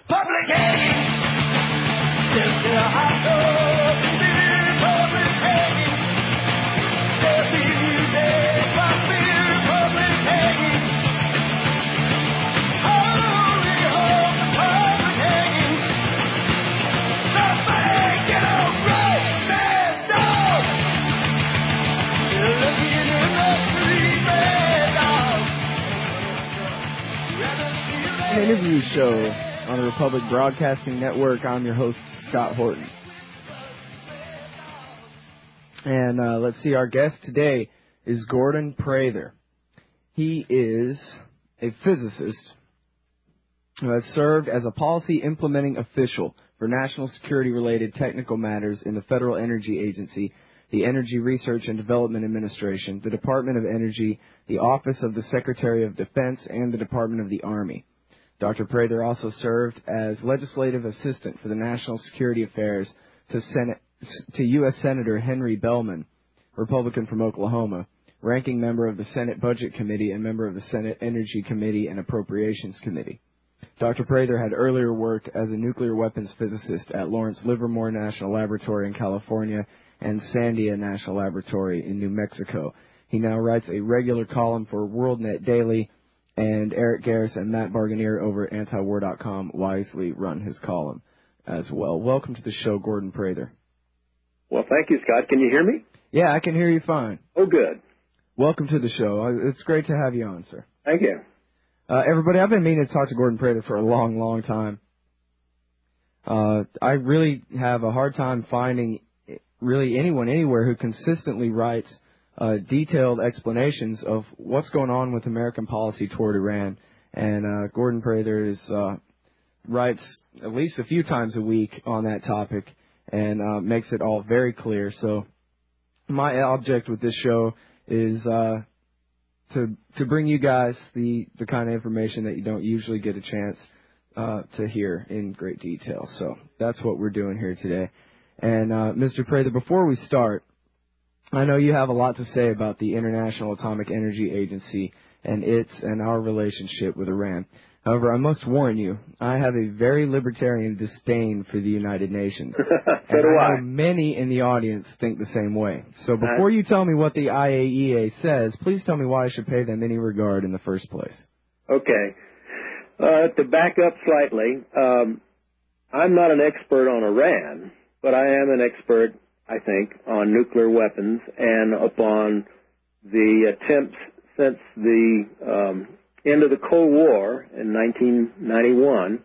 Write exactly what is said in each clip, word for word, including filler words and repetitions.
public hangings. They'll say hot dogs and beer, public hangings. There'll be music, rock, beer, public hangings. Holy home, the public hangings. Somebody get a right man dog. They're looking in the street, man dog. An interview show on the Republic Broadcasting Network. I'm your host, Scott Horton. And uh, let's see, our guest today is Gordon Prather. He is a physicist who has served as a policy implementing official for national security-related technical matters in the Federal Energy Agency, the Energy Research and Development Administration, the Department of Energy, the Office of the Secretary of Defense, and the Department of the Army. Doctor Prather also served as legislative assistant for the National Security Affairs to Senate, to U S Senator Henry Bellman, Republican from Oklahoma, ranking member of the Senate Budget Committee and member of the Senate Energy Committee and Appropriations Committee. Doctor Prather had earlier worked as a nuclear weapons physicist at Lawrence Livermore National Laboratory in California and Sandia National Laboratory in New Mexico. He now writes a regular column for WorldNet Daily, and Eric Garris and Matt Barganier over at antiwar dot com wisely run his column as well. Welcome to the show, Gordon Prather. Well, thank you, Scott. Can you hear me? Yeah, I can hear you fine. Oh, good. Welcome to the show. It's great to have you on, sir. Thank you. Uh, everybody, I've been meaning to talk to Gordon Prather for a long, long time. Uh, I really have a hard time finding really anyone anywhere who consistently writes Uh, detailed explanations of what's going on with American policy toward Iran. And uh, Gordon Prather is, uh, writes at least a few times a week on that topic and uh, makes it all very clear. So my object with this show is uh, to to bring you guys the, the kind of information that you don't usually get a chance uh, to hear in great detail. So that's what we're doing here today. And uh, Mister Prather, before we start, I know you have a lot to say about the International Atomic Energy Agency and its and our relationship with Iran. However, I must warn you, I have a very libertarian disdain for the United Nations. so and do I I. know many in the audience think the same way. So before you tell me what the I A E A says, please tell me why I should pay them any regard in the first place. Okay. Uh, to back up slightly, um, I'm not an expert on Iran, but I am an expert, I think, on nuclear weapons and upon the attempts since the um, end of the Cold War in nineteen ninety-one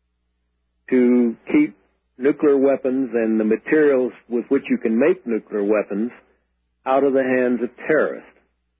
to keep nuclear weapons and the materials with which you can make nuclear weapons out of the hands of terrorists.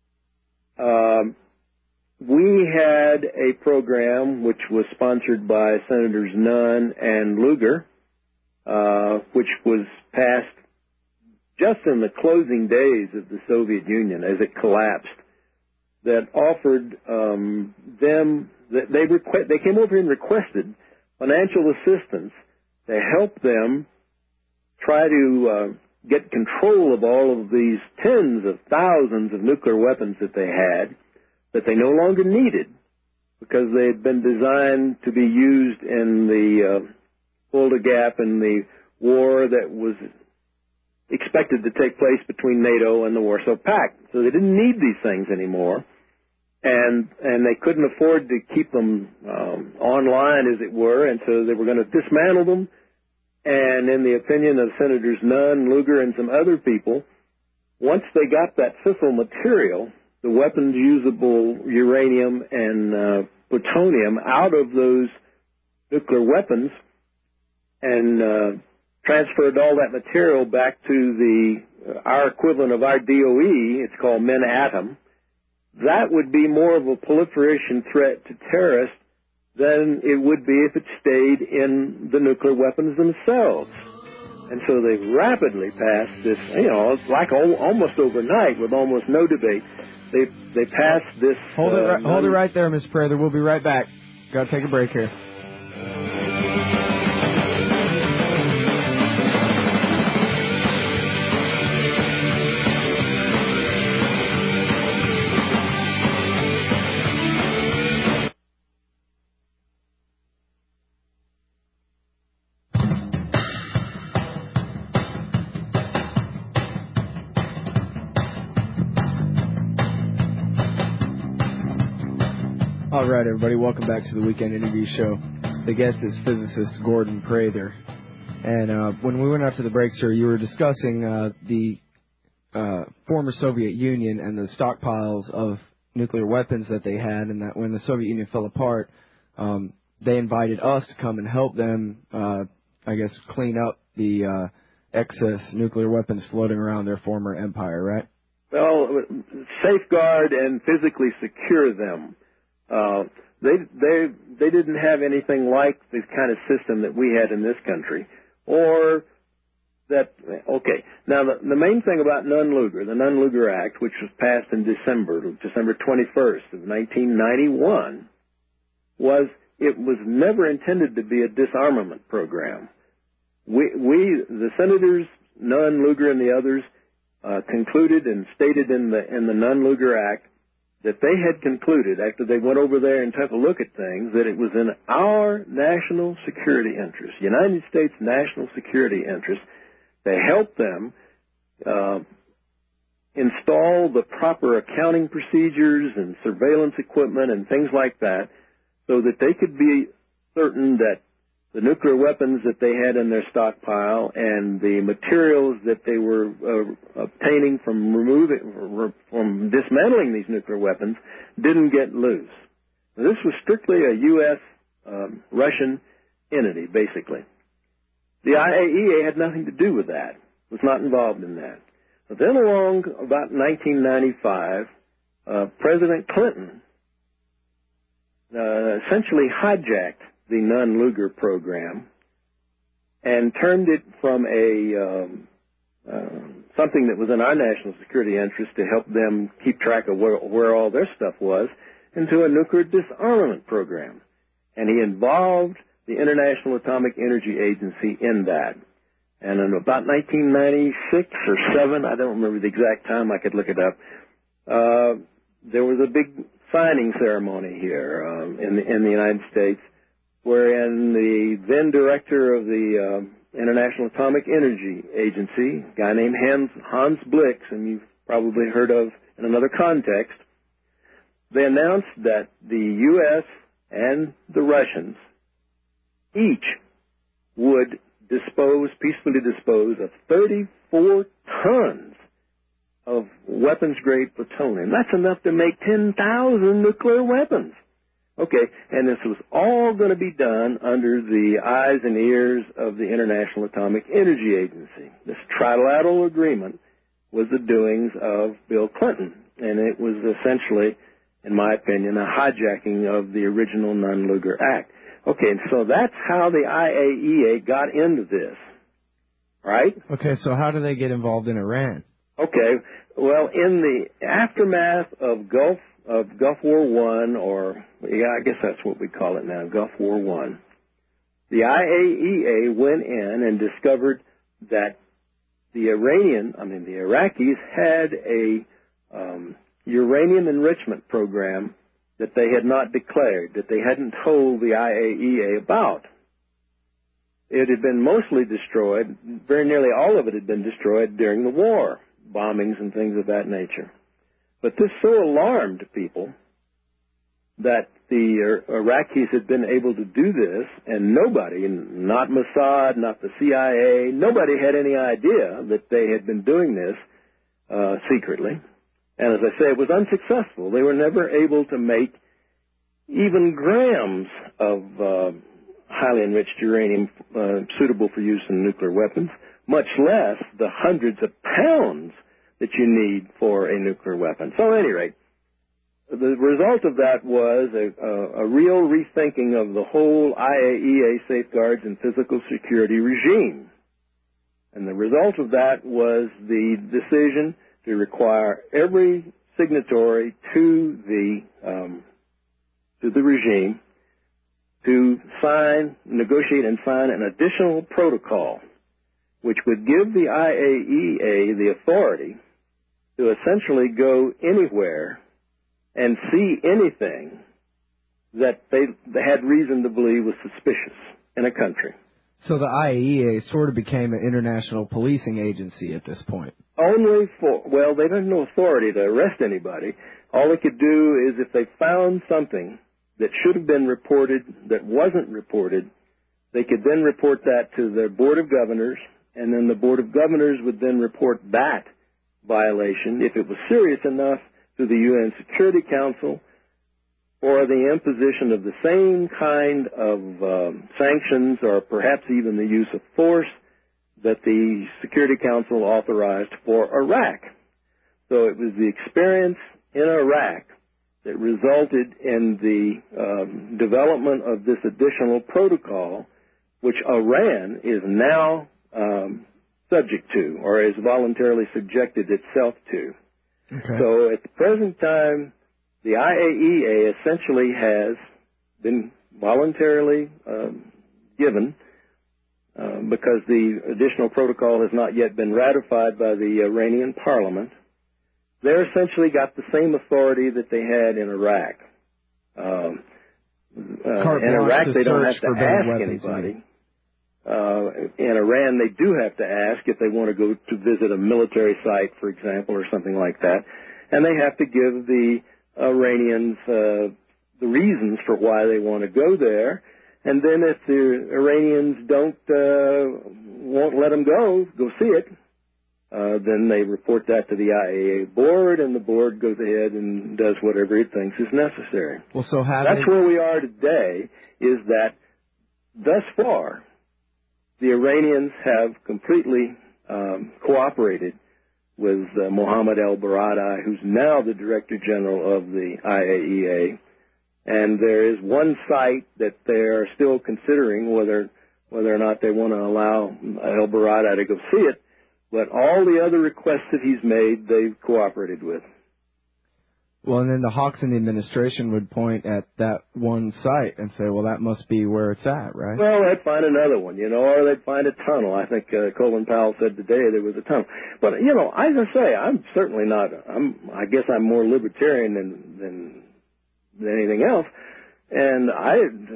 Um, we had a program which was sponsored by Senators Nunn and Lugar, uh, which was passed just in the closing days of the Soviet Union as it collapsed, that offered um, them, that they, requ- they came over and requested financial assistance to help them try to uh, get control of all of these tens of thousands of nuclear weapons that they had, that they no longer needed because they had been designed to be used in the uh, Fulda Gap in the war that was expected to take place between NATO and the Warsaw Pact. So they didn't need these things anymore, and and they couldn't afford to keep them um, online, as it were, and so they were going to dismantle them. And in the opinion of Senators Nunn, Lugar, and some other people, once they got that fissile material, the weapons-usable uranium and uh, plutonium out of those nuclear weapons, and uh, transferred all that material back to the uh, our equivalent of our D O E, it's called Menatom, that would be more of a proliferation threat to terrorists than it would be if it stayed in the nuclear weapons themselves. And so they rapidly passed this, you know, it's like al- almost overnight with almost no debate. They they passed this. Hold uh, it, right, hold it right there, Miz Prather. We'll be right back. Got to take a break here. All right, everybody, welcome back to the Weekend Interview Show. The guest is physicist Gordon Prather. And uh, when we went out to the break, sir, you were discussing uh, the uh, former Soviet Union and the stockpiles of nuclear weapons that they had, and that when the Soviet Union fell apart, um, they invited us to come and help them, uh, I guess, clean up the uh, excess nuclear weapons floating around their former empire, right? Well, safeguard and physically secure them. Uh, they they they didn't have anything like the kind of system that we had in this country, or that. Okay, now the, the main thing about Nunn-Lugar, the Nunn-Lugar Act, which was passed in December, December twenty-first of nineteen ninety-one, was it was never intended to be a disarmament program. We we the senators, Nunn-Lugar and the others, Uh, concluded and stated in the in the Nunn-Lugar Act that they had concluded, after they went over there and took a look at things, that it was in our national security interest, United States national security interest, to help them uh, install the proper accounting procedures and surveillance equipment and things like that, so that they could be certain that the nuclear weapons that they had in their stockpile and the materials that they were uh, obtaining from removing, from dismantling these nuclear weapons didn't get loose. Now, this was strictly a U S Um, Russian entity, basically. The I A E A had nothing to do with that. It was not involved in that. But then along about nineteen ninety-five, uh, President Clinton uh, essentially hijacked the Nunn-Lugar program and turned it from a um, uh, something that was in our national security interest to help them keep track of where, where all their stuff was into a nuclear disarmament program. And he involved the International Atomic Energy Agency in that. And in about nineteen ninety-six or seven, I don't remember the exact time, I could look it up, uh, there was a big signing ceremony here um, in, the, in the United States, wherein the then director of the uh, International Atomic Energy Agency, a guy named Hans, Hans Blix, and you've probably heard of in another context, they announced that the U S and the Russians each would dispose, peacefully dispose of thirty-four tons of weapons-grade plutonium. That's enough to make ten thousand nuclear weapons. Okay, and this was all going to be done under the eyes and ears of the International Atomic Energy Agency. This trilateral agreement was the doings of Bill Clinton, and it was essentially, in my opinion, a hijacking of the original Nunn-Lugar Act. Okay, so that's how the I A E A got into this, right? Okay, so how do they get involved in Iran? Okay, well, in the aftermath of Gulf of Gulf War One, or yeah, I guess that's what we call it now, Gulf War One, the I A E A went in and discovered that the Iranian, I mean the Iraqis had a um, uranium enrichment program that they had not declared, that they hadn't told the I A E A about. It had been mostly destroyed, very nearly all of it had been destroyed during the war, bombings and things of that nature. But this so alarmed people that the Iraqis had been able to do this, and nobody, not Mossad, not the C I A, nobody had any idea that they had been doing this uh, secretly. And as I say, it was unsuccessful. They were never able to make even grams of uh, highly enriched uranium uh, suitable for use in nuclear weapons, much less the hundreds of pounds that you need for a nuclear weapon. So at any rate, the result of that was a, a, a real rethinking of the whole I A E A safeguards and physical security regime. And the result of that was the decision to require every signatory to the um, to the regime to sign, negotiate and sign an additional protocol which would give the I A E A the authority to essentially go anywhere and see anything that they, they had reason to believe was suspicious in a country. So the I A E A sort of became an international policing agency at this point. Only for, well, they didn't have no authority to arrest anybody. All they could do is if they found something that should have been reported that wasn't reported, they could then report that to their Board of Governors, and then the Board of Governors would then report that violation, if it was serious enough, to the U N Security Council, or the imposition of the same kind of um, sanctions, or perhaps even the use of force, that the Security Council authorized for Iraq. So it was the experience in Iraq that resulted in the um, development of this additional protocol, which Iran is now um, subject to, or has voluntarily subjected itself to. Okay. So at the present time, the I A E A essentially has been voluntarily um, given uh, because the additional protocol has not yet been ratified by the Iranian parliament. They're essentially got the same authority that they had in Iraq. Um, uh, in Iraq, they don't have to ask anybody. Uh, in Iran, they do have to ask if they want to go to visit a military site, for example, or something like that. And they have to give the Iranians uh, the reasons for why they want to go there. And then if the Iranians don't, uh, won't let them go, go see it, uh, then they report that to the I A E A board, and the board goes ahead and does whatever it thinks is necessary. Well, so have That's they... where we are today, is that thus far, the Iranians have completely um, cooperated with uh, Mohammed el-Baradei, who's now the Director General of the I A E A. And there is one site that they are still considering whether whether or not they want to allow el-Baradei to go see it. But all the other requests that he's made, they've cooperated with. Well, and then the Hoxton administration would point at that one site and say, well, that must be where it's at, right? Well, they'd find another one, you know, or they'd find a tunnel. I think uh, Colin Powell said today there was a tunnel. But, you know, as I say, I'm certainly not, I'm, I guess I'm more libertarian than, than, than anything else. And I,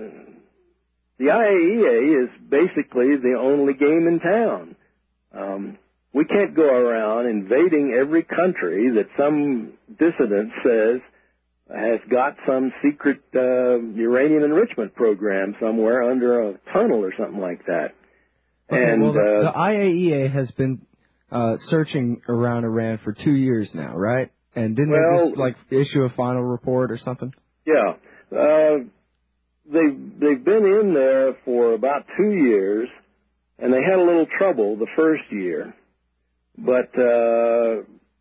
the I A E A is basically the only game in town. Um, We can't go around invading every country that some dissident says has got some secret uh, uranium enrichment program somewhere under a tunnel or something like that. Okay, and well, the, uh, the I A E A has been uh, searching around Iran for two years now, right? And didn't well, they just like issue a final report or something? Yeah, uh, they they've been in there for about two years, and they had a little trouble the first year. But uh,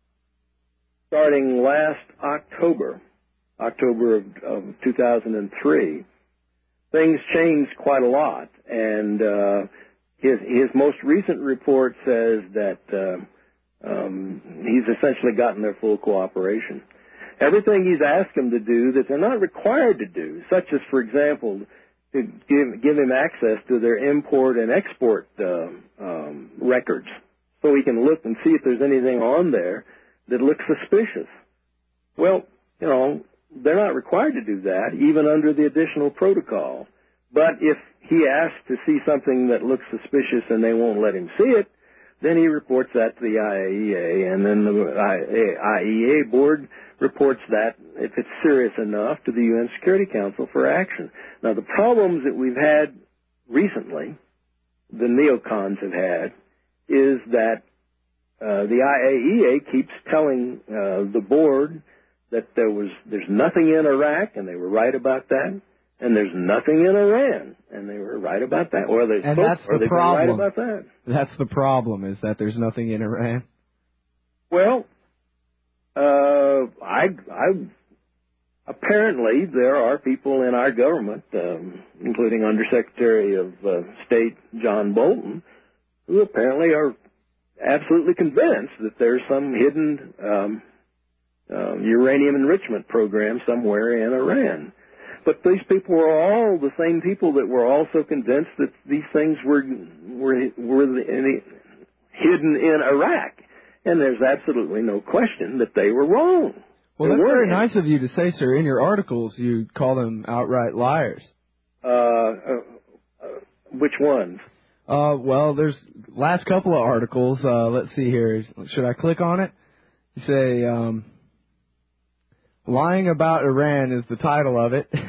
starting last October, October of, of two thousand three, things changed quite a lot. And uh, his his most recent report says that uh, um, he's essentially gotten their full cooperation. Everything he's asked them to do that they're not required to do, such as, for example, to give give him access to their import and export uh, um, records, so he can look and see if there's anything on there that looks suspicious. Well, you know, they're not required to do that, even under the additional protocol. But if he asks to see something that looks suspicious and they won't let him see it, then he reports that to the I A E A, and then the I A E A board reports that, if it's serious enough, to the U N Security Council for action. Now, the problems that we've had recently, the neocons have had, is that uh, the I A E A keeps telling uh, the board that there was there's nothing in Iraq, and they were right about that, and there's nothing in Iran, and they were right about that, or they and that's or the they've problem. been right about that. That's the problem, is that there's nothing in Iran. Well, uh, I, I apparently there are people in our government, um, including Undersecretary of uh, State John Bolton, who apparently are absolutely convinced that there's some hidden um, uh, uranium enrichment program somewhere in Iran. But these people were all the same people that were also convinced that these things were were were in, hidden in Iraq, and there's absolutely no question that they were wrong. Well, they that's very weren't. nice of you to say, sir. In your articles, you call them outright liars. Uh, uh, uh, which ones? Uh, well, there's last couple of articles. Uh, let's see here. Should I click on it? You say, um, lying about Iran is the title of it.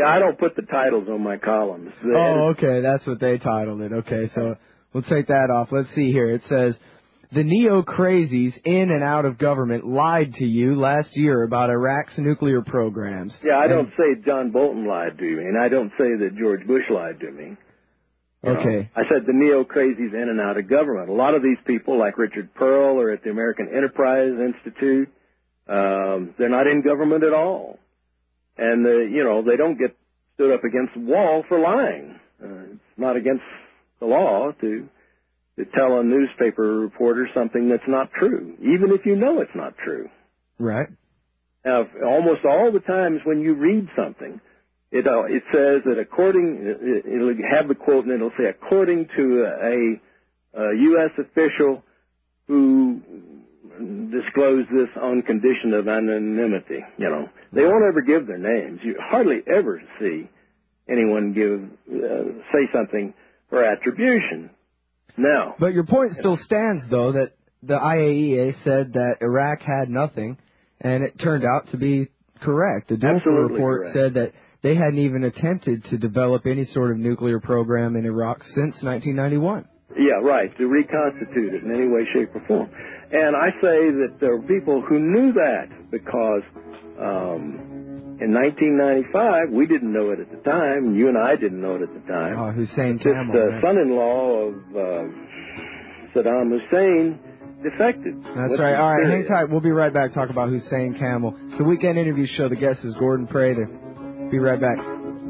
Yeah, I don't put the titles on my columns. The Oh, okay, that's what they titled it. Okay, so we'll take that off. Let's see here. It says, the neo-crazies in and out of government lied to you last year about Iraq's nuclear programs. Yeah, I and, don't say John Bolton lied to me, and I don't say that George Bush lied to me. You Okay. know, I said the neo-crazies in and out of government. A lot of these people, like Richard Pearl, are at the American Enterprise Institute. Um, they're not in government at all. And, uh, you know, they don't get stood up against the wall for lying. Uh, it's not against the law to to tell a newspaper reporter something that's not true, even if you know it's not true. Right. Now, almost all the times when you read something, it uh, it says that according, it, it'll have the quote and it'll say, according to a, a U S official who disclosed this on condition of anonymity. You know, they won't ever give their names. You hardly ever see anyone give uh, say something for attribution. Now, but your point still stands, though, that the I A E A said that Iraq had nothing, and it turned out to be correct. The Dulfer report correct. said that they hadn't even attempted to develop any sort of nuclear program in Iraq since nineteen ninety-one. Yeah, right, to reconstitute it in any way, shape, or form. And I say that there were people who knew that because um, in nineteen ninety-five, we didn't know it at the time, you and I didn't know it at the time. Oh, Hussein this Camel. uh, right? son-in-law of uh, Saddam Hussein defected. That's right. All right, hang tight. We'll be right back. Talk about Hussein Camel. It's the Weekend Interview Show. The guest is Gordon Prather. Be right back.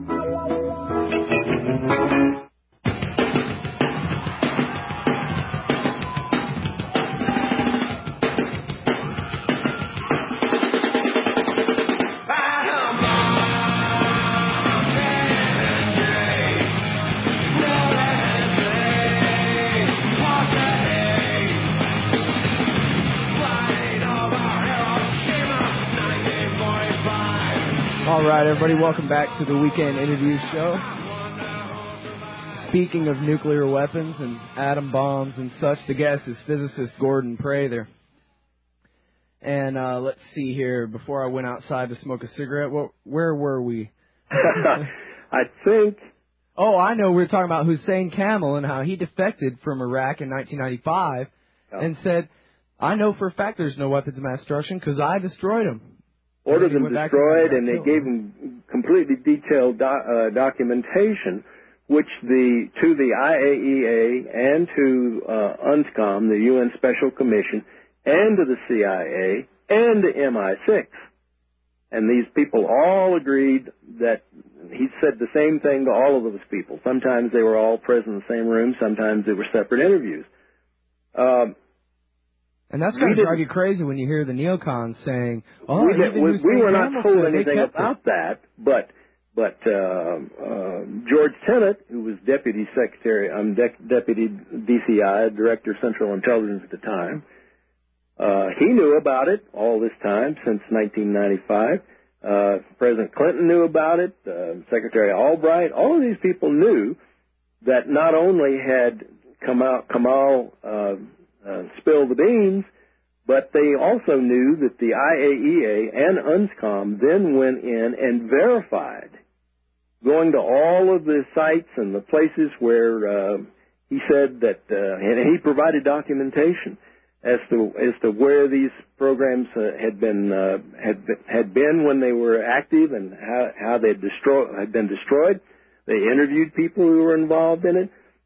All right, everybody, welcome back to the Weekend Interview Show. Speaking of nuclear weapons and atom bombs and such, the guest is physicist Gordon Prather. And uh, let's see here, before I went outside to smoke a cigarette, what, where were we? I think... Oh, I know, we were talking about Hussein Camel and how he defected from Iraq in nineteen ninety-five oh. and said, I know for a fact there's no weapons of mass destruction because I destroyed them. Ordered them destroyed, and they gave them completely detailed do, uh, documentation, which the to the I A E A and to uh, UNSCOM, the U N Special Commission, and to the C I A and to M I six. And these people all agreed that he said the same thing to all of those people. Sometimes they were all present in the same room. Sometimes they were separate interviews. Um, And that's going to drive you crazy when you hear the neocons saying, "Oh, we, even we, we were not told said anything about it. that." But but uh, uh, George Tenet, who was Deputy Secretary, um, De- Deputy D C I, Director of Central Intelligence at the time, uh, he knew about it all this time since nineteen ninety-five. Uh, President Clinton knew about it. Uh, Secretary Albright. All of these people knew that not only had Kamal, Kamal uh, Uh, spill the beans, but they also knew that the I A E A and UNSCOM then went in and verified, going to all of the sites and the places where uh, he said that, uh, and he provided documentation as to as to where these programs uh, had been uh, had had been when they were active and how how they destroy had been destroyed. They interviewed people who were involved in it.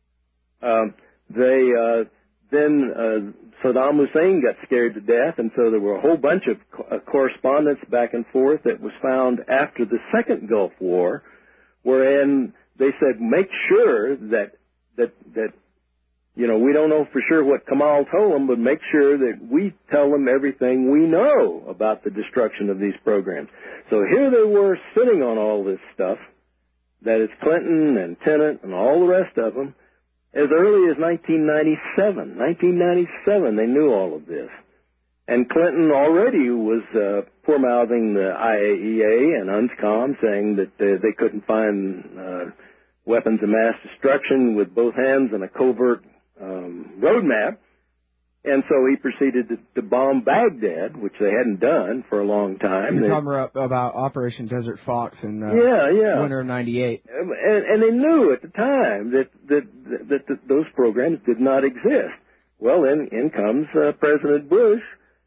Uh, they uh, Then uh, Saddam Hussein got scared to death, and so there were a whole bunch of co- uh, correspondence back and forth that was found after the second Gulf War, wherein they said, make sure that, that, that, you know, we don't know for sure what Kamal told them, but make sure that we tell them everything we know about the destruction of these programs. So here they were sitting on all this stuff, that is Clinton and Tenet and all the rest of them, as early as nineteen ninety-seven. nineteen ninety-seven, they knew all of this. And Clinton already was uh, poor-mouthing the I A E A and UNSCOM, saying that uh, they couldn't find uh, weapons of mass destruction with both hands and a covert um, roadmap. And so he proceeded to, to bomb Baghdad, which they hadn't done for a long time. You're they, talking about, about Operation Desert Fox in uh, yeah, yeah. winter of ninety-eight. And, and they knew at the time that, that, that, that those programs did not exist. Well, then in comes uh, President Bush,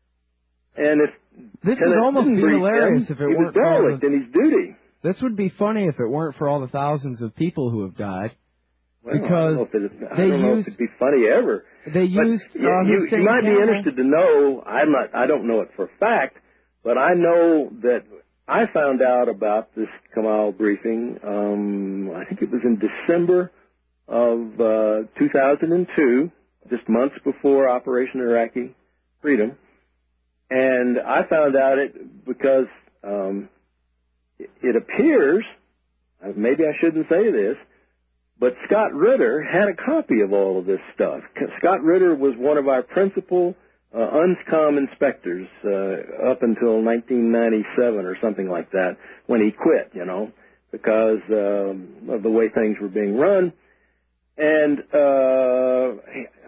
and if This would almost be hilarious him, if it he weren't was for all derelict the, in his duty. This would be funny if it weren't for all the thousands of people who have died. Well, because I don't know if, it, I they don't know used, if it'd be funny ever. They used but, uh, yeah, you, Hussein you might Camel. be interested to know. I'm not. I don't know it for a fact, but I know that I found out about this Kamal briefing. Um, I think it was in December of uh, two thousand two, just months before Operation Iraqi Freedom, and I found out it because um, it, it appears. Maybe I shouldn't say this. But Scott Ritter had a copy of all of this stuff. Scott Ritter was one of our principal uh, U N S C O M inspectors uh, up until nineteen ninety-seven or something like that, when he quit, you know, because um, of the way things were being run. And uh,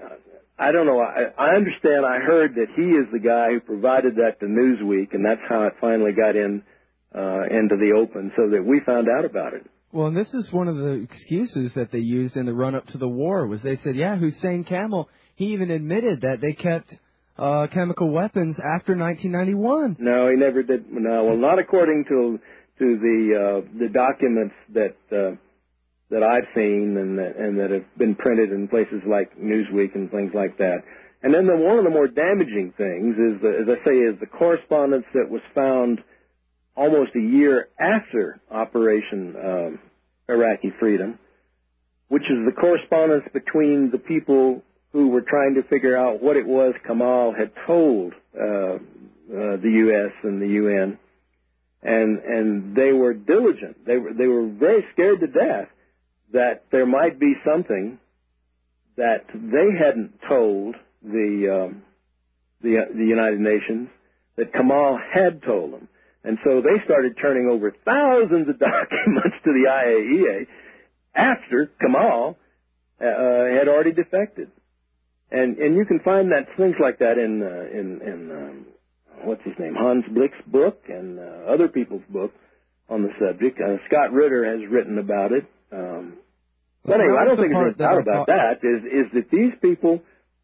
I don't know. I, I understand. I heard that he is the guy who provided that to Newsweek, and that's how it finally got in uh, into the open, so that we found out about it. Well, and this is one of the excuses that they used in the run-up to the war, was they said, yeah, Hussein Camel, he even admitted that they kept uh, chemical weapons after nineteen ninety-one. No, he never did. No, well, not according to to the uh, the documents that uh, that I've seen and that, and that have been printed in places like Newsweek and things like that. And then the, one of the more damaging things is, the, as I say, is the correspondence that was found almost a year after Operation um, Iraqi Freedom, which is the correspondence between the people who were trying to figure out what it was Kamal had told uh, uh, the U S and the U N, and and they were diligent. They were they were very scared to death that there might be something that they hadn't told the um, the, uh, the United Nations that Kamal had told them. And so they started turning over thousands of documents to the I A E A after Kamal uh, had already defected. And and you can find that things like that in uh, in in um, what's his name, Hans Blick's book and uh, other people's book on the subject. Uh, Scott Ritter has written about it. Um, but anyway, I don't think there's any doubt about that. Is is that these people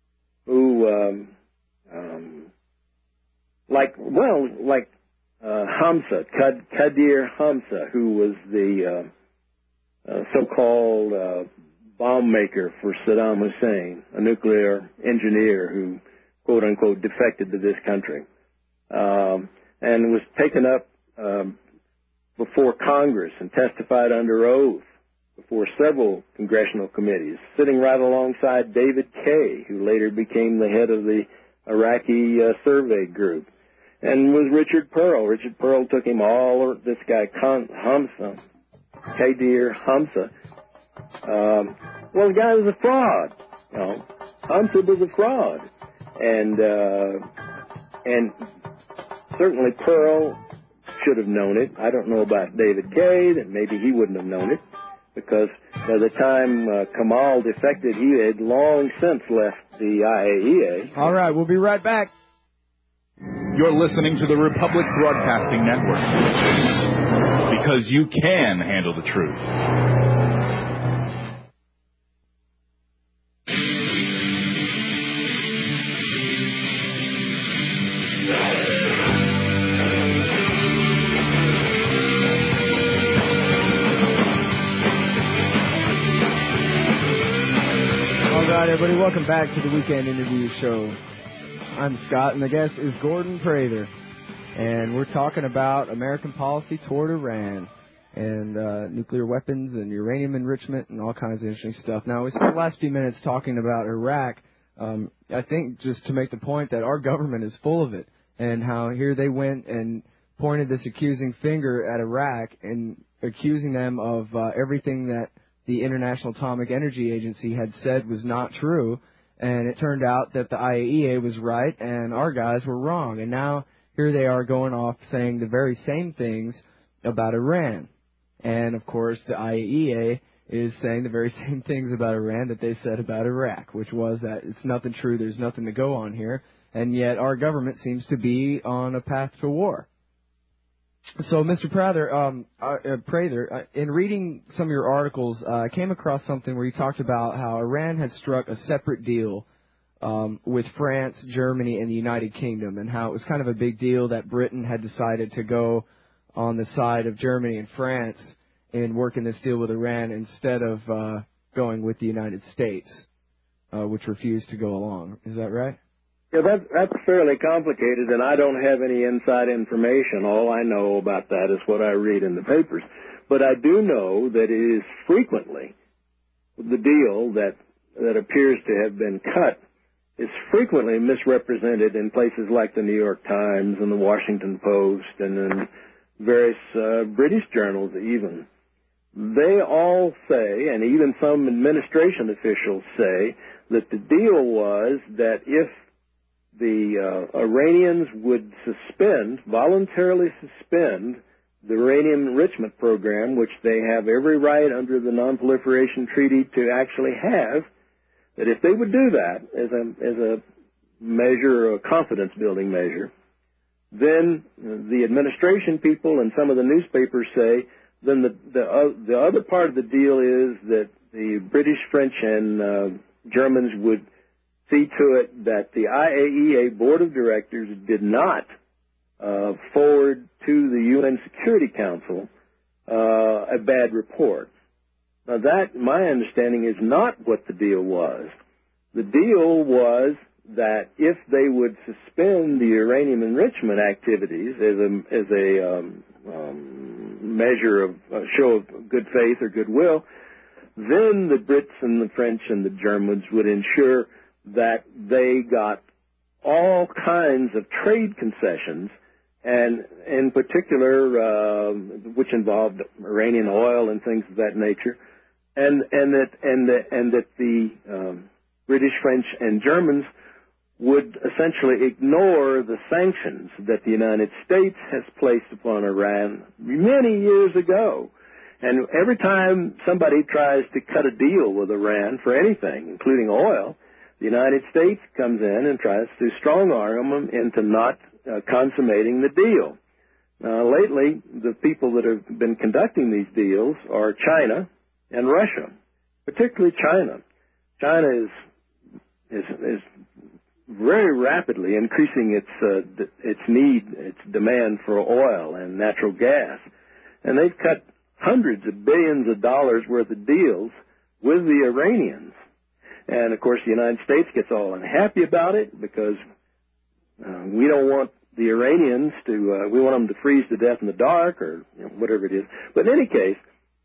who um, um, like well like. Uh, Hamza, Qadir Hamza, who was the uh, uh, so-called uh, bomb maker for Saddam Hussein, a nuclear engineer who, quote-unquote, defected to this country, um, and was taken up um, before Congress and testified under oath before several congressional committees, sitting right alongside David Kay, who later became the head of the Iraqi uh, survey group. And with Richard Pearl. Richard Pearl took him all, this guy, Hamza, Qadir Hamza. Um, well, the guy was a fraud. You know, Hamza was a fraud. And, uh, and certainly Pearl should have known it. I don't know about David Kay, that maybe he wouldn't have known it, because by the time uh, Kamal defected, he had long since left the I A E A. All right, we'll be right back. You're listening to the Republic Broadcasting Network, because you can handle the truth. All right, everybody, welcome back to the Weekend Interview Show. I'm Scott, and the guest is Gordon Prather, and we're talking about American policy toward Iran and uh, nuclear weapons and uranium enrichment and all kinds of interesting stuff. Now, we spent the last few minutes talking about Iraq. Um, I think just to make the point that our government is full of it, and how here they went and pointed this accusing finger at Iraq and accusing them of uh, everything that the International Atomic Energy Agency had said was not true. And it turned out that the I A E A was right and our guys were wrong. And now here they are going off saying the very same things about Iran. And, of course, the I A E A is saying the very same things about Iran that they said about Iraq, which was that it's nothing true, there's nothing to go on here, and yet our government seems to be on a path to war. So, Mister Prather, um, uh, uh, Prather, uh, in reading some of your articles, uh, I came across something where you talked about how Iran had struck a separate deal um, with France, Germany, and the United Kingdom, and how it was kind of a big deal that Britain had decided to go on the side of Germany and France in working this deal with Iran instead of uh, going with the United States, uh, which refused to go along. Is that right? Yeah, that, that's fairly complicated, and I don't have any inside information. All I know about that is what I read in the papers. But I do know that it is frequently the deal that that appears to have been cut is frequently misrepresented in places like the New York Times and the Washington Post and in various uh, British journals even. They all say, and even some administration officials say, that the deal was that if the uh, Iranians would suspend, voluntarily suspend, the uranium enrichment program, which they have every right under the Non-Proliferation Treaty to actually have, that if they would do that as a, as a measure, a confidence-building measure, then the administration people and some of the newspapers say, then the, the, uh, the other part of the deal is that the British, French, and uh, Germans would see to it that the I A E A Board of Directors did not uh, forward to the U N Security Council uh, a bad report. Now that, my understanding, is not what the deal was. The deal was that if they would suspend the uranium enrichment activities as a, as a um, um, measure of a show of good faith or goodwill, then the Brits and the French and the Germans would ensure that they got all kinds of trade concessions, and in particular, uh, which involved Iranian oil and things of that nature, and and that and that and that the um, British, French, and Germans would essentially ignore the sanctions that the United States has placed upon Iran many years ago. And every time somebody tries to cut a deal with Iran for anything, including oil, the United States comes in and tries to strong-arm them into not uh, consummating the deal. Now, lately, the people that have been conducting these deals are China and Russia, particularly China. China is is, is very rapidly increasing its uh, its need, its demand for oil and natural gas, and they've cut hundreds of billions of dollars worth of deals with the Iranians. And, of course, the United States gets all unhappy about it because uh, we don't want the Iranians to, uh, we want them to freeze to death in the dark or you know, whatever it is. But in any case,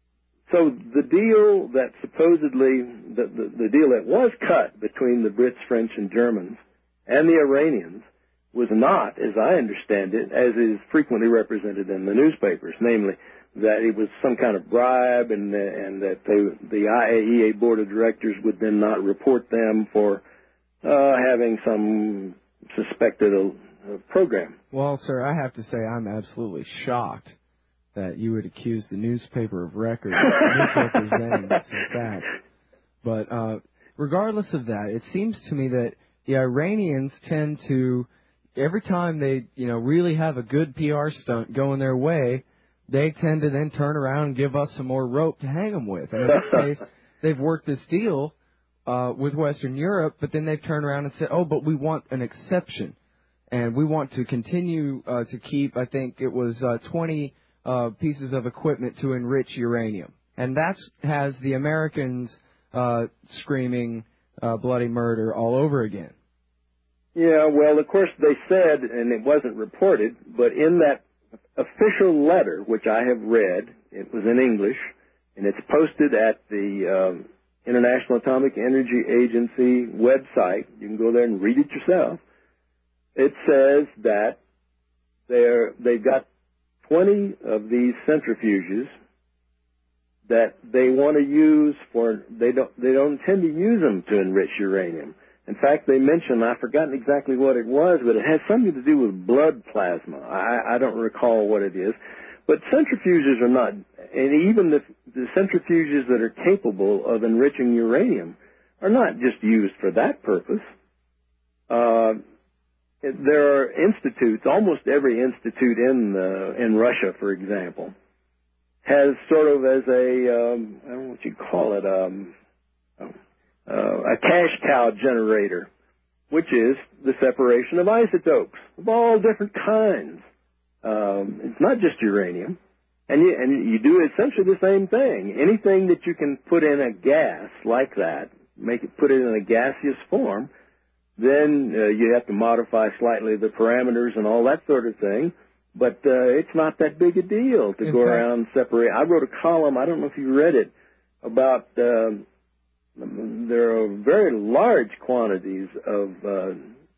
so the deal that supposedly, the, the, the deal that was cut between the Brits, French, and Germans and the Iranians was not, as I understand it, as is frequently represented in the newspapers, namely that it was some kind of bribe and, uh, and that they, the I A E A Board of Directors would then not report them for uh, having some suspected uh, program. Well, sir, I have to say I'm absolutely shocked that you would accuse the newspaper of record of misrepresenting this fact. But uh, regardless of that, it seems to me that the Iranians tend to, every time they, you know, really have a good P R stunt going their way, they tend to then turn around and give us some more rope to hang them with. And in this case, they've worked this deal uh, with Western Europe, but then they've turned around and said, oh, but we want an exception. And we want to continue uh, to keep, I think it was uh, twenty uh, pieces of equipment to enrich uranium. And that has the Americans uh, screaming uh, bloody murder all over again. Yeah, well, of course, they said, and it wasn't reported, but in that official letter, which I have read, it was in English, and it's posted at the um, International Atomic Energy Agency website. You can go there and read it yourself. It says that they're, they've got twenty of these centrifuges that they want to use for, they don't, they don't intend to use them to enrich uranium. In fact, they mentioned, I've forgotten exactly what it was, but it has something to do with blood plasma. I, I don't recall what it is. But centrifuges are not, and even if the centrifuges that are capable of enriching uranium are not just used for that purpose. Uh, there are institutes, almost every institute in uh, in Russia, for example, has sort of as a, um, I don't know what you call it, um, uh, a cash cow generator, which is the separation of isotopes of all different kinds. Um, it's not just uranium. And you, and you do essentially the same thing. Anything that you can put in a gas like that, make it, put it in a gaseous form, then uh, you have to modify slightly the parameters and all that sort of thing. But uh, it's not that big a deal to In go fact, around and separate. I wrote a column, I don't know if you read it, about uh, there are very large quantities of uh,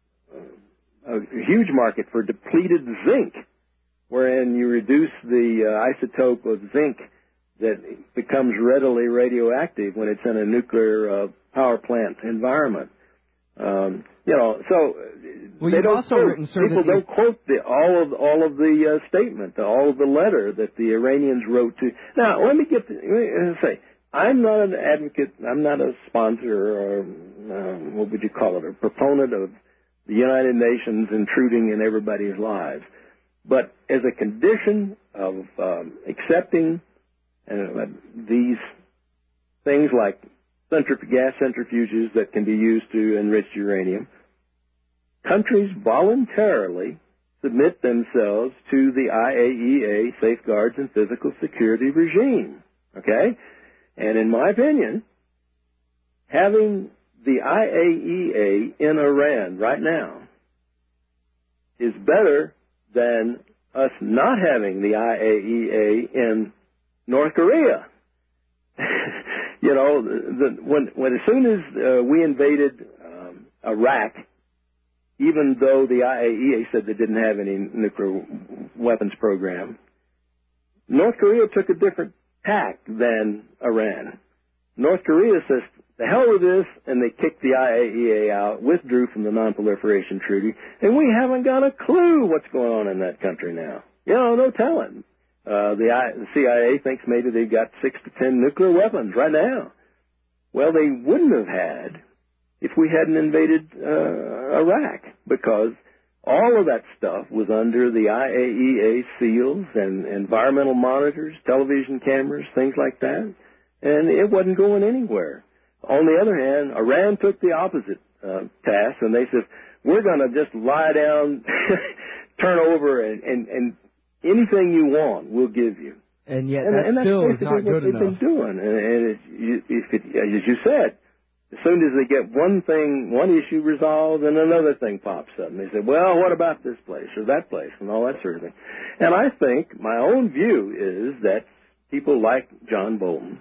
a huge market for depleted zinc, wherein you reduce the uh, isotope of zinc that becomes readily radioactive when it's in a nuclear uh, power plant environment. Um, you know, so well, they you've don't also quote, written, sir, people that you- don't quote the, all of all of the uh, statement, all of the letter that the Iranians wrote to. Now, let me get to, let me say, I'm not an advocate, I'm not a sponsor or uh, what would you call it, a proponent of the United Nations intruding in everybody's lives. But as a condition of um, accepting uh, these things like centrif- gas centrifuges that can be used to enrich uranium, countries voluntarily submit themselves to the I A E A Safeguards and Physical Security regime. Okay? And in my opinion, having the I A E A in Iran right now is better than us not having the I A E A in North Korea. You know, the, when, when as soon as uh, we invaded um, Iraq, even though the I A E A said they didn't have any nuclear weapons program, North Korea took a different tack than Iran. North Korea says, the hell with this, and they kicked the I A E A out, withdrew from the Non-Proliferation Treaty, and we haven't got a clue what's going on in that country now. You know, no telling. Uh, the, I, the C I A thinks maybe they've got six to ten nuclear weapons right now. Well, they wouldn't have had if we hadn't invaded uh, Iraq, because all of that stuff was under the I A E A seals and environmental monitors, television cameras, things like that, and it wasn't going anywhere. On the other hand, Iran took the opposite uh, task, and they said, we're going to just lie down, turn over, and, and, and anything you want, we'll give you. And yet and, that and still that's is not basically what good they've enough. been doing. And, and it, you, if it, as you said, as soon as they get one thing, one issue resolved, then another thing pops up. And they say, well, what about this place or that place and all that sort of thing. And I think my own view is that people like John Bolton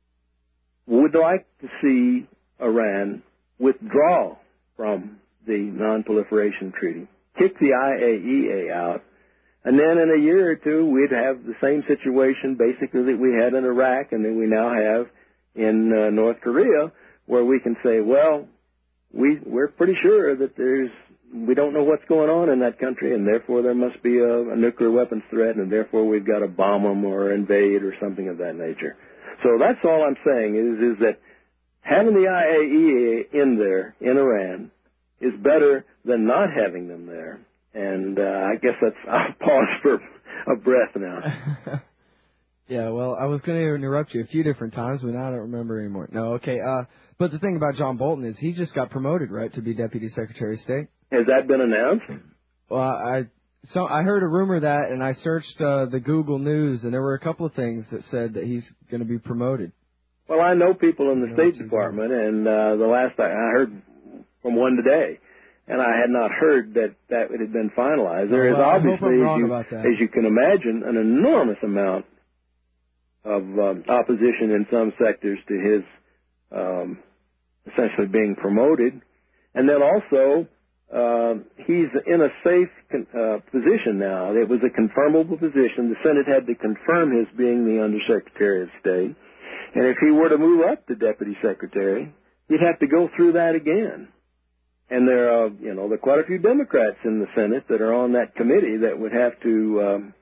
would like to see Iran withdraw from the Non-Proliferation Treaty, kick the I A E A out, and then in a year or two we'd have the same situation basically that we had in Iraq and that we now have in uh, North Korea, where we can say, well, we, we're pretty sure that there's, we don't know what's going on in that country, and therefore there must be a, a nuclear weapons threat, and therefore we've got to bomb them or invade or something of that nature. So that's all I'm saying is, is that having the I A E A in there, in Iran, is better than not having them there. And uh, I guess that's, I'll pause for a breath now. Yeah, well, I was going to interrupt you a few different times, but now I don't remember anymore. No, okay. Uh, but the thing about John Bolton is he just got promoted, right, to be Deputy Secretary of State? Has that been announced? Well, I so I heard a rumor that, and I searched uh, the Google News, and there were a couple of things that said that he's going to be promoted. Well, I know people in the I know State what you're Department, and uh, the last I, I heard from one today, and I had not heard that that it had been finalized. There is well, I hope obviously, I'm as wrong you, about that. as you can imagine, an enormous amount of um, opposition in some sectors to his um, essentially being promoted. And then also, uh, he's in a safe uh, position now. It was a confirmable position. The Senate had to confirm his being the Undersecretary of State. And if he were to move up to Deputy Secretary, he'd have to go through that again. And there are, you know, there are quite a few Democrats in the Senate that are on that committee that would have to um,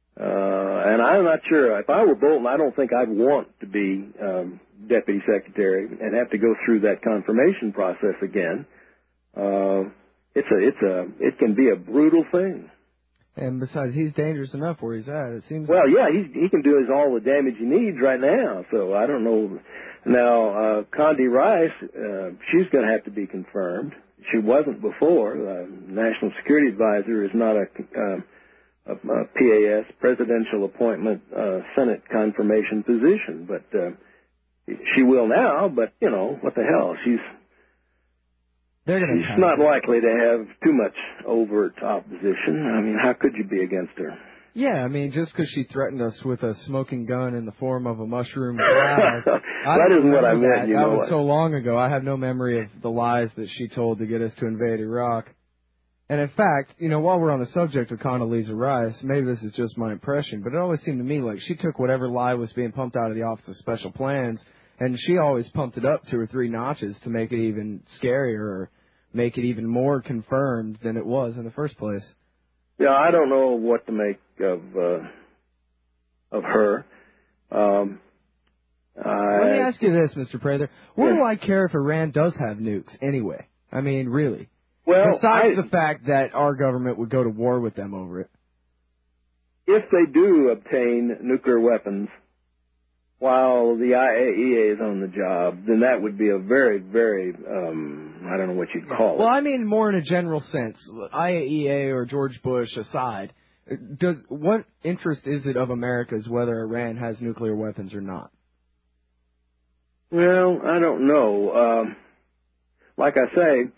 Uh, and I'm not sure. If I were Bolton, I don't think I'd want to be um, Deputy Secretary and have to go through that confirmation process again. Uh, it's a, it's a, it can be a brutal thing. And besides, he's dangerous enough where he's at. It seems. Well, like. yeah, he he can do his all the damage he needs right now. So I don't know. Now, uh, Condi Rice, uh, she's going to have to be confirmed. She wasn't before. Uh, National Security Advisor is not a, uh, a, a P A S, Presidential Appointment uh, Senate confirmation position, but uh, she will now. But you know what the hell? She's They're gonna she's not likely to have too much overt opposition. I mean, how could you be against her? Yeah, I mean, just because she threatened us with a smoking gun in the form of a mushroom cloud. That isn't what I meant. That, you that know was what? so long ago. I have no memory of the lies that she told to get us to invade Iraq. And in fact, you know, while we're on the subject of Condoleezza Rice, maybe this is just my impression, but it always seemed to me like she took whatever lie was being pumped out of the Office of Special Plans, and she always pumped it up two or three notches to make it even scarier or make it even more confirmed than it was in the first place. Yeah, I don't know what to make of uh, of her. Um, I, Let me ask you this, Mister Prather. What yeah. do I care if Iran does have nukes anyway? I mean, really. Well, Besides I, the fact that our government would go to war with them over it. if they do obtain nuclear weapons while the I A E A is on the job, then that would be a very, very, um, I don't know what you'd call Well, it. I mean more in a general sense. I A E A or George Bush aside, does what interest is it of America's whether Iran has nuclear weapons or not? Well, I don't know. Um, like I say,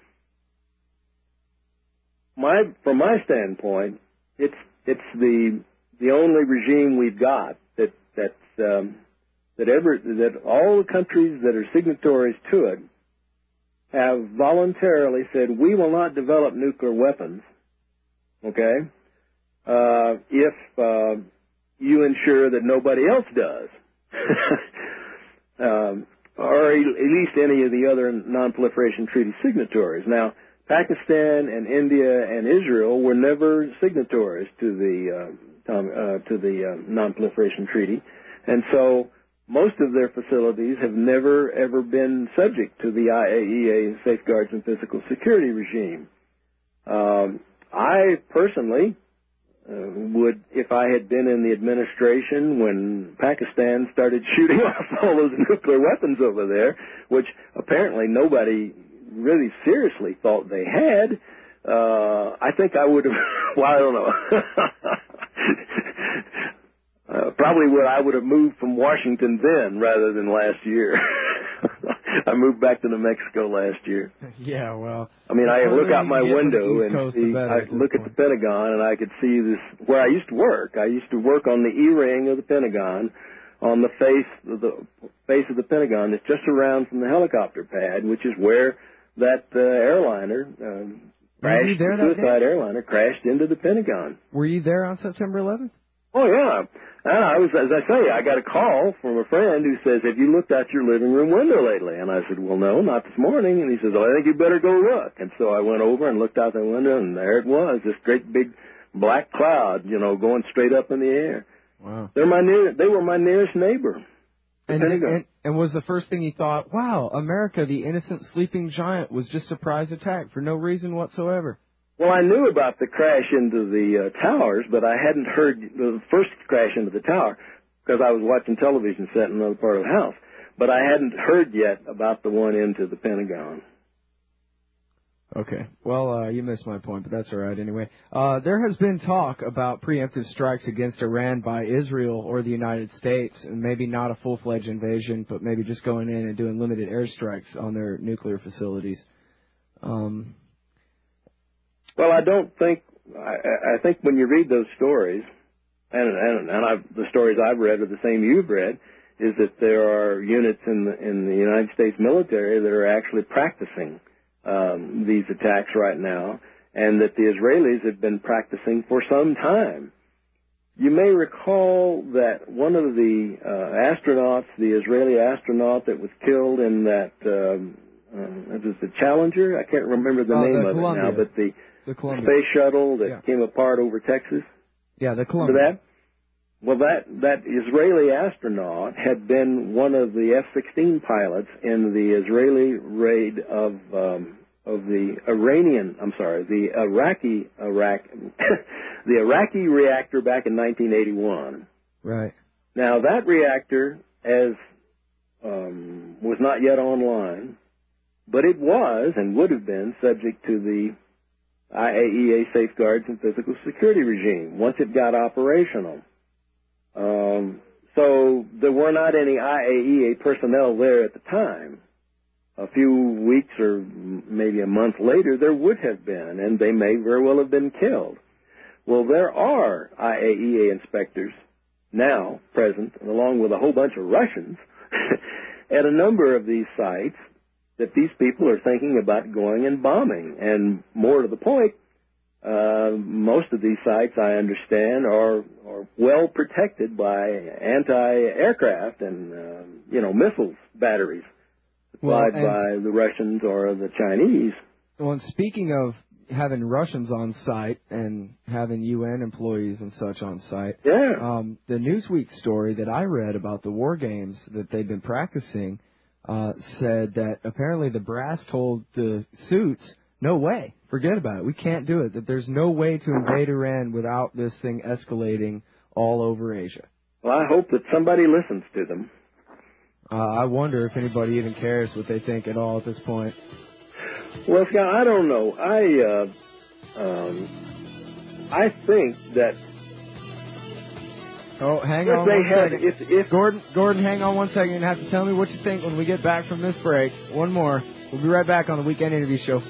my from my standpoint, it's it's the the only regime we've got that that's um, that ever that all the countries that are signatories to it have voluntarily said we will not develop nuclear weapons. Okay, uh, if uh, you ensure that nobody else does. um, or at least any of the other non-proliferation treaty signatories. Now, Pakistan and India and Israel were never signatories to the uh, uh, to the uh, non-proliferation treaty, and so most of their facilities have never ever been subject to the I A E A safeguards and physical security regime. Um, I personally uh, would, if I had been in the administration when Pakistan started shooting off all those nuclear weapons over there, which apparently nobody really seriously thought they had, uh, I think I would have, well, I don't know. uh, probably would I would have moved from Washington then rather than last year. I moved back to New Mexico last year. Yeah, well. I mean, I look out my window and Coast, see, I look at the Pentagon and I could see this, where I used to work. I used to work on the E-ring of the Pentagon, on the face of the face of the Pentagon that's just around from the helicopter pad, which is where that uh, airliner, um, crashed, the suicide airliner crashed into the Pentagon. Were you there on September eleventh? Oh, yeah. And I was, as I say, I got a call from a friend who says, have you looked out your living room window lately? And I said, well, no, not this morning. And he says, oh, I think you better go look. And so I went over and looked out the window, and there it was, this great big black cloud, you know, going straight up in the air. Wow. They're my near, they were my nearest neighbor. And, and, and was the first thing you thought, wow, America, the innocent sleeping giant, was just a surprise attack for no reason whatsoever? Well, I knew about the crash into the uh, towers, but I hadn't heard the first crash into the tower because I was watching television set in another part of the house. But I hadn't heard yet about the one into the Pentagon. Okay. Well, uh, you missed my point, but that's all right anyway. Uh, there has been talk about preemptive strikes against Iran by Israel or the United States, and maybe not a full-fledged invasion, but maybe just going in and doing limited airstrikes on their nuclear facilities. Um... Well, I don't think, I, I think when you read those stories, and, and, and I've, the stories I've read are the same you've read, is that there are units in the, in the United States military that are actually practicing um, these attacks right now, and that the Israelis have been practicing for some time. You may recall that one of the uh, astronauts, the Israeli astronaut that was killed in that, um, uh, it was the Challenger, I can't remember the oh, name the of Columbia. it now, but the The Columbia. space shuttle that yeah. came apart over Texas. Yeah, the Columbia. Remember that? Well, that, that Israeli astronaut had been one of the F sixteen pilots in the Israeli raid of um, of the Iranian, I'm sorry, the Iraqi Iraq, the Iraqi reactor back in nineteen eighty-one. Right. Now that reactor, as um, was not yet online, but it was and would have been subject to the I A E A safeguards and physical security regime once it got operational. Um, so there were not any I A E A personnel there at the time. A few weeks or maybe a month later, there would have been, and they may very well have been killed. Well, there are I A E A inspectors now present, along with a whole bunch of Russians, at a number of these sites that these people are thinking about going and bombing. And more to the point, uh, most of these sites, I understand, are, are well protected by anti-aircraft and, uh, you know, missiles batteries supplied well, by the Russians or the Chinese. Well, and speaking of having Russians on site and having U N employees and such on site, yeah. um, the Newsweek story that I read about the war games that they've been practicing uh, said that apparently the brass told the suits, no way, forget about it, we can't do it, that there's no way to invade Iran without this thing escalating all over Asia. Well, I hope that somebody listens to them. Uh, I wonder if anybody even cares what they think at all at this point. Well, Scott, I don't know. I uh, um, I think that. Oh, hang if on they one had, second. If, if, Gordon, Gordon, hang on one second. You're going to have to tell me what you think when we get back from this break. One more. We'll be right back on the Weekend Interview Show.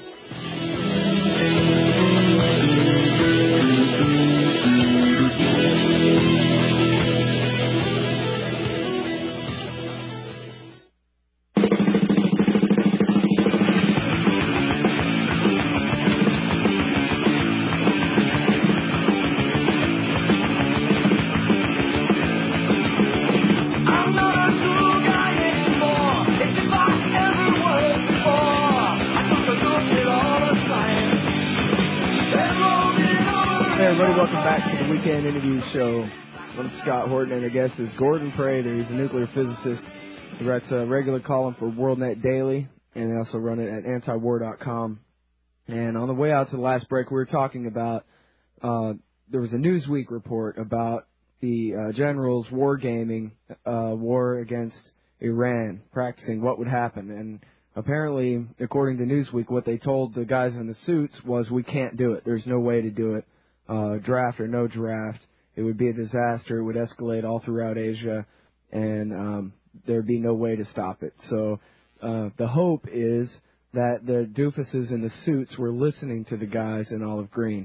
Welcome back to the Weekend Interview Show. I'm Scott Horton, and our guest is Gordon Prather. He's a nuclear physicist. He writes a regular column for WorldNet Daily, and they also run it at anti war dot com. And on the way out to the last break, we were talking about, uh, there was a Newsweek report about the uh, generals wargaming, uh, war against Iran, practicing what would happen. And apparently, according to Newsweek, what they told the guys in the suits was, we can't do it. There's no way to do it. Uh, draft or no draft, it would be a disaster. It would escalate all throughout Asia, and um, there'd be no way to stop it. So uh, the hope is that the doofuses in the suits were listening to the guys in olive green.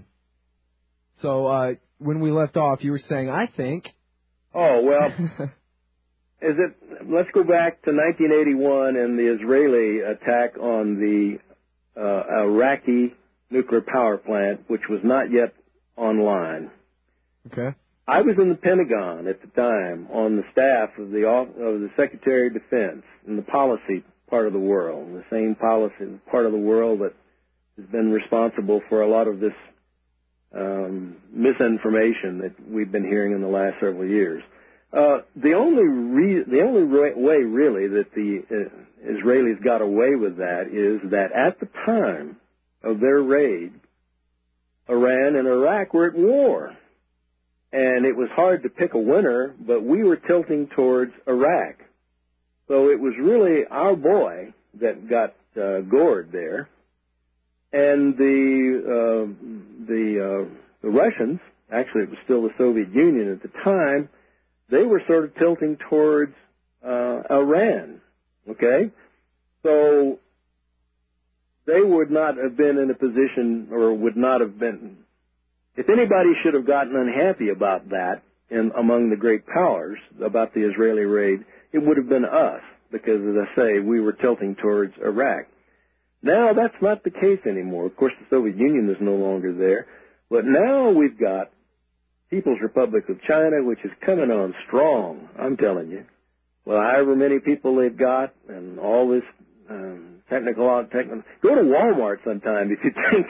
So uh, when we left off, you were saying, I think. Oh, well, is it? Let's go back to nineteen eighty-one and the Israeli attack on the uh, Iraqi nuclear power plant, which was not yet online. Okay. I was in the Pentagon at the time on the staff of the of the Secretary of Defense in the policy part of the world, the same policy part of the world that has been responsible for a lot of this um, misinformation that we've been hearing in the last several years. Uh, the only re- the only way really that the uh, Israelis got away with that is that at the time of their raid, Iran and Iraq were at war, and it was hard to pick a winner, but we were tilting towards Iraq. So it was really our boy that got uh, gored there, and the uh, the uh, the Russians, actually it was still the Soviet Union at the time, they were sort of tilting towards uh, Iran. Okay, so they would not have been in a position, or would not have been, if anybody should have gotten unhappy about that in, among the great powers, about the Israeli raid, it would have been us, because, as I say, we were tilting towards Iraq. Now that's not the case anymore. Of course, the Soviet Union is no longer there, but now we've got People's Republic of China, which is coming on strong, I'm telling you. Well, however many people they've got, and all this um, technical, technical. Go to Walmart sometime if you think that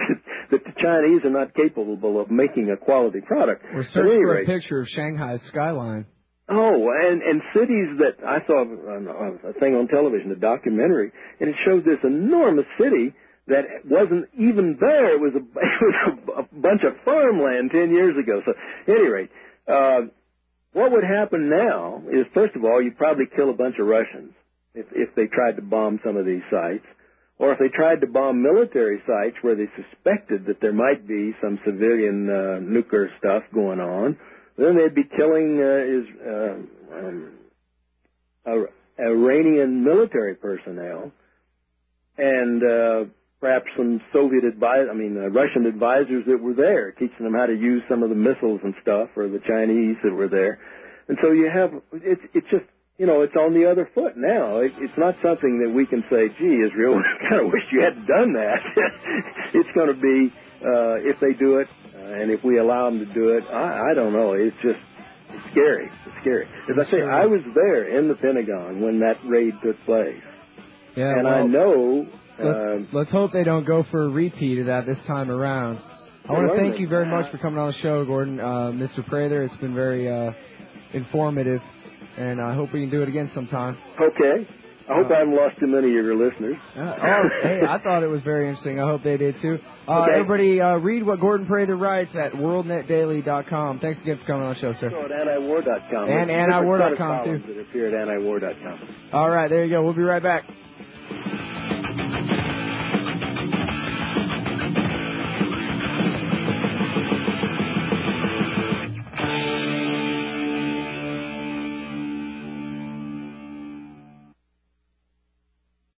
that the Chinese are not capable of making a quality product. We're At searching any for a rate, picture of Shanghai's skyline. Oh, and, and cities that I saw uh, a thing on television, a documentary, and it showed this enormous city that wasn't even there. It was a, it was a, a bunch of farmland ten years ago. So, at any rate, uh, what would happen now is, first of all, you'd probably kill a bunch of Russians if, if they tried to bomb some of these sites, or if they tried to bomb military sites where they suspected that there might be some civilian uh, nuclear stuff going on. Then they'd be killing uh, is, uh, um, uh, Iranian military personnel and uh, perhaps some Soviet advisors, I mean, uh, Russian advisors that were there, teaching them how to use some of the missiles and stuff, or the Chinese that were there. And so you have, it's, it's just, you know, it's on the other foot now. It, it's not something that we can say, gee, Israel, I kind of wish you hadn't done that. It's going to be, uh, if they do it, uh, and if we allow them to do it, I, I don't know. It's just, it's scary. It's scary. As I say, I was there in the Pentagon when that raid took place. Yeah, and well, I know... Let's, uh, let's hope they don't go for a repeat of that this time around. I want to thank you very much for coming on the show, Gordon. Uh, Mister Prather, it's been very uh, informative, and I hope we can do it again sometime. Okay. I hope uh, I haven't lost too many of your listeners. Uh, oh, hey, I thought it was very interesting. I hope they did too. Uh, okay. Everybody, uh, read what Gordon Prather writes at world net daily dot com. Thanks again for coming on the show, sir. So at anti war dot com. And anti war dot com, too. That appear at anti war dot com. All right, there you go. We'll be right back.